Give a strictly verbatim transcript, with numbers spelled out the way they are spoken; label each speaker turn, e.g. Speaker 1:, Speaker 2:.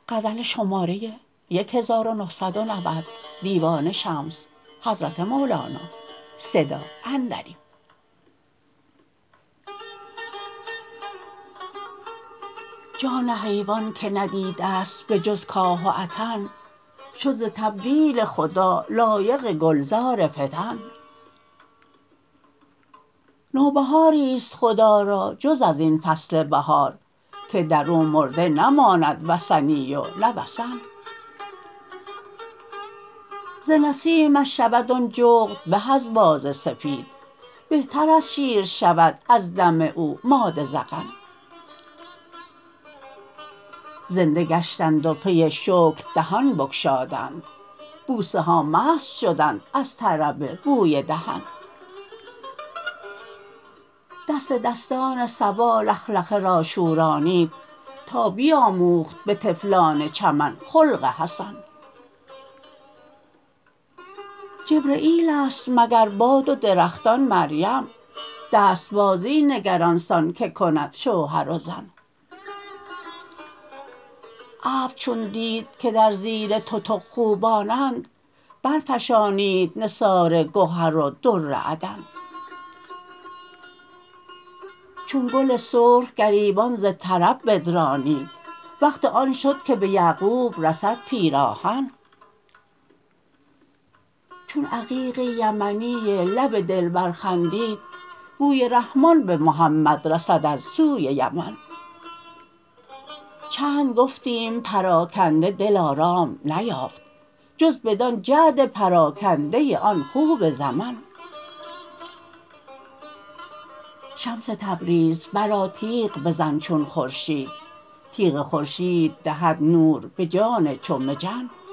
Speaker 1: جان حیوان که ندیده ست به جز کاه و عطن شد ز تبدیل خدا لایق گلزار فتن نوبهاری است خدا را جز از این فصل بهار که در او مرده نماند وثنی و نه وثن ز نسیمش شود آن جغد به از باز سپید بهتر از شیر شود از دم او ماده زغن زنده گشتند و پی شکر دهان بگشادند بوسه ها مست شدند از طرب بوی دهن دست دستان صبا لخلخه را شورانید تا بیاموخت به طفلان چمن خلق حسن جبرییل است مگر باد و درختان مریم دست بازی نگر آن سان که کند شوهر و زن ابر چون دید که در زیر تتق خوبانند برفشانید نثار گهر و در عدن چون گل سرخ گریبان ز طرب بدرانید وقت آن شد که به یعقوب رسد پیراهن چون عقیق یمنی لب دلبر خندید بوی رحمان به محمد رسد از سوی یمن چند گفتیم پراکنده دل آرام نیافت جز بدان جعد پراکنده آن خوب زمن شمس تبریز برآ تیغ بزن چون خورشید تیغ خورشید دهد نور به جان چو مجن